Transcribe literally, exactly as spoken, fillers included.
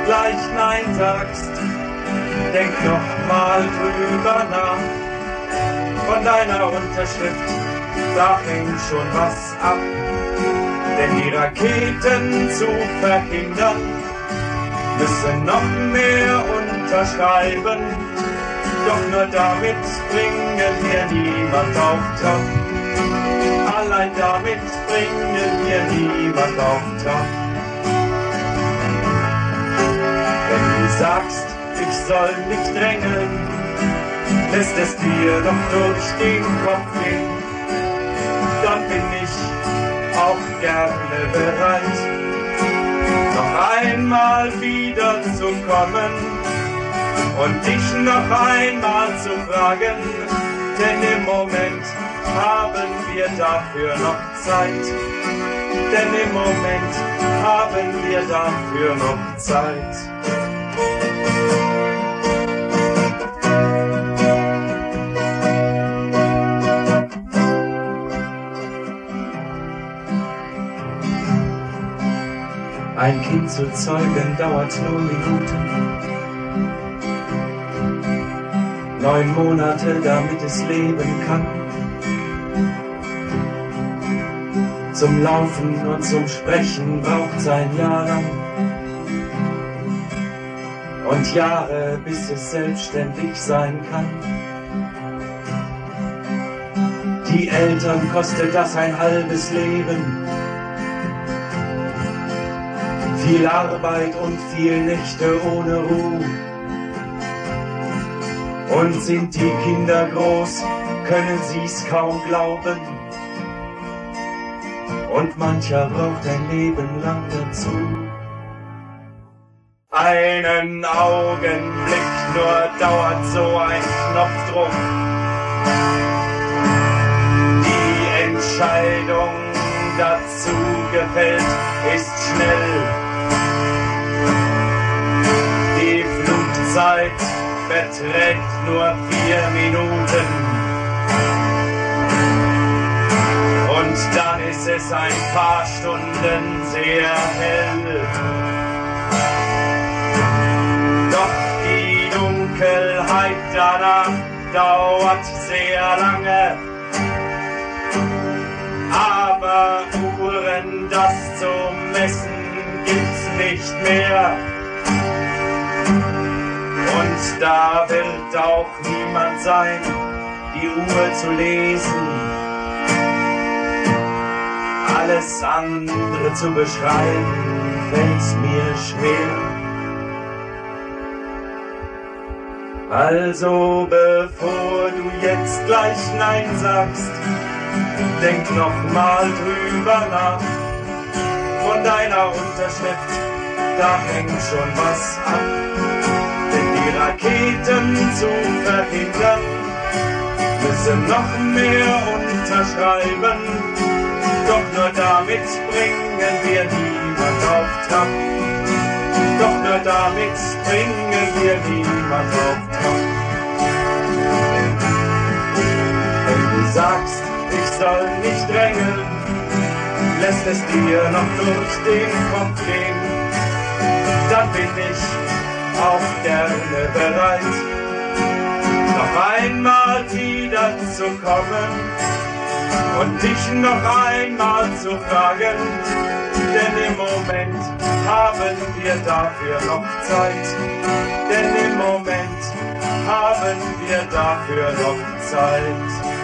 gleich Nein sagst, denk noch mal drüber nach. Von deiner Unterschrift, da hängt schon was ab. Denn die Raketen zu verhindern, müssen noch mehr unterschreiben. Doch nur damit bringen wir niemand auf Trab. Allein damit bringen wir niemand auf Trab. Wenn du sagst, ich soll nicht drängeln, lässt es dir doch durch den Kopf gehen, dann bin ich auch gerne bereit, noch einmal wieder zu kommen und dich noch einmal zu fragen, denn im Moment haben wir dafür noch Zeit, denn im Moment haben wir dafür noch Zeit. Ein Kind zu zeugen dauert nur Minuten, neun Monate, damit es leben kann. Zum Laufen und zum Sprechen braucht's ein Jahr lang und Jahre, bis es selbstständig sein kann. Die Eltern kostet das ein halbes Leben, viel Arbeit und viel Nächte ohne Ruhe. Und sind die Kinder groß, können sie's kaum glauben. Und mancher braucht ein Leben lang dazu. Einen Augenblick nur dauert so ein Knopfdruck. Die Entscheidung dazu gefällt ist schnell. Die Flugzeit beträgt nur vier Minuten. Und dann ist es ein paar Stunden sehr hell. Doch die Dunkelheit danach dauert sehr lange. Aber Uhren, das zu messen, gibt's nicht mehr. Und da wird auch niemand sein, die Uhr zu lesen. Alles andere zu beschreiben, fällt's mir schwer. Also bevor du jetzt gleich Nein sagst, denk noch mal drüber nach. Von deiner Unterschrift, da hängt schon was ab. Denn die Raketen zu verhindern, müssen noch mehr unterschreiben. Doch nur damit bringen wir niemand auf Trab. Doch nur damit bringen wir niemand auf Trab. Wenn du sagst, ich soll nicht drängeln, lässt es dir noch durch den Kopf gehen, dann bin ich auch gerne bereit, noch einmal wieder zu kommen und dich noch einmal zu fragen, denn im Moment haben wir dafür noch Zeit, denn im Moment haben wir dafür noch Zeit.